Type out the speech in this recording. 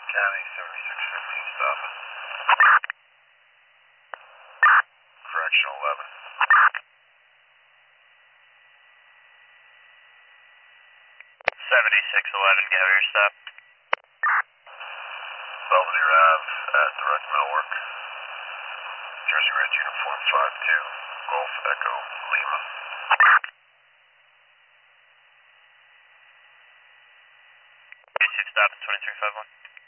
County 7615 stopping. Correction 11. 7611, get your stop. Belvedere Ave at Direct Millwork. Jersey Ridge Uniform 52, Golf Echo Lima. Stop at 2351.